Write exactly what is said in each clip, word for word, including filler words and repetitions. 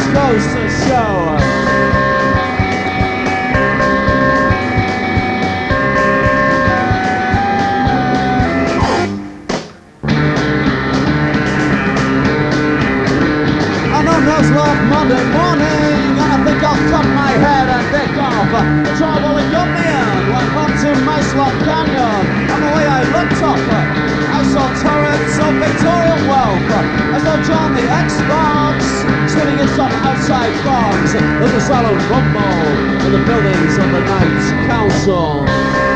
just goes to show. It's like Monday morning, and I think I'll cut my head and pick off the trouble it got me in. Went up to Macelot Canyon, and the way I looked up, I saw turrets of Victorian wealth. I saw John the Xbox spinning in some outside fogs. There's a silent rumble in the buildings of the Knights Council.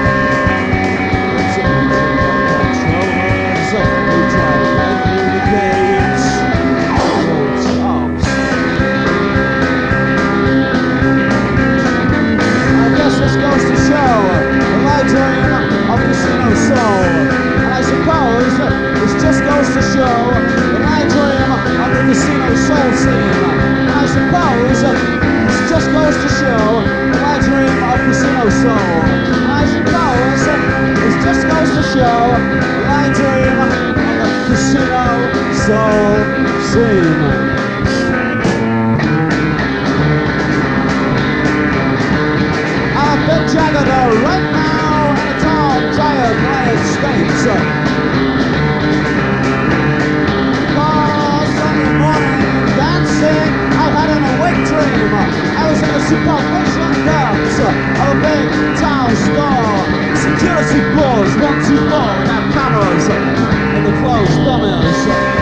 Supervision depths of a big town store. Security boards, one, two, four, and have cameras in the closed dummies.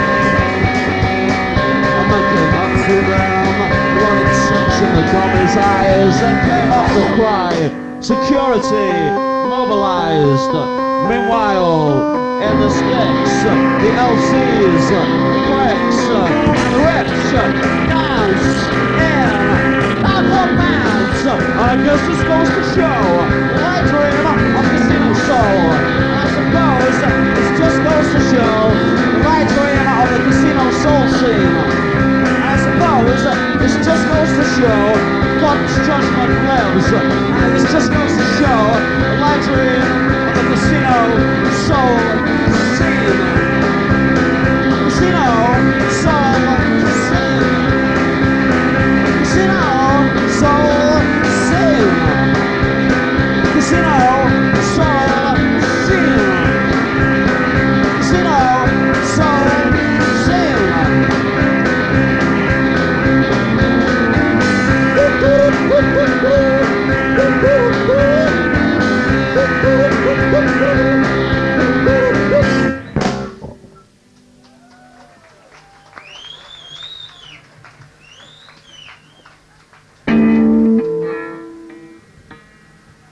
I'm looking up to them, one inch in the dummy's eyes, then came up the cry. Security mobilized. Meanwhile, in the sticks, the L Cs, bricks, and rips dance in. I guess this goes to show I dream of Casino Soul. I suppose this just goes to show I dream of the Casino Soul scene. I suppose this just goes to show God's judgment lives. And this just goes to show I dream of the Casino Soul scene. Casino Soul scene. Casino Soul. Woo!